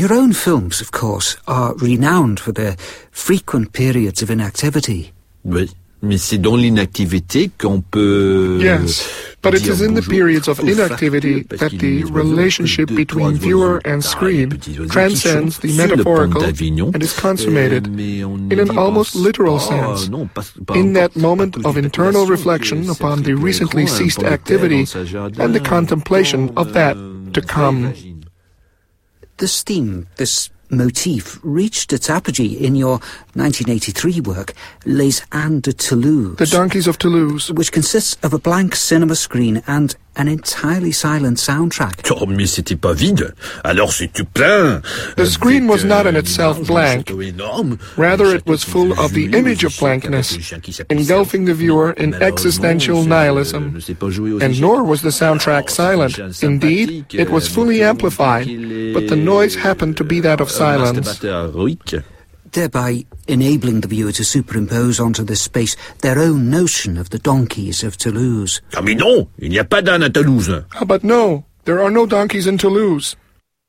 Your own films, of course, are renowned for their frequent periods of inactivity. Oui, mais c'est dans l'inactivité qu'on peut... Yes, but it is in the periods of inactivity that the relationship between viewer and screen transcends the metaphorical and is consummated in an almost literal sense. In that moment of internal reflection upon the recently ceased activity and the contemplation of that to come. This theme, this motif, reached its apogee in your 1983 work, Les Ânes de Toulouse. The Donkeys of Toulouse. Which consists of a blank cinema screen and an entirely silent soundtrack. Oh, mais c'était pas vide. Alors c'est tout plein. The screen was not in itself blank. Rather, it was full of the image of blankness, engulfing the viewer in existential nihilism. And nor was the soundtrack silent. Indeed, it was fully amplified, but the noise happened to be that of silence. Thereby enabling the viewer to superimpose onto this space their own notion of the donkeys of Toulouse. Ah mais non, il n'y a pas d'âne à Toulouse. Ah, but no, there are no donkeys in Toulouse.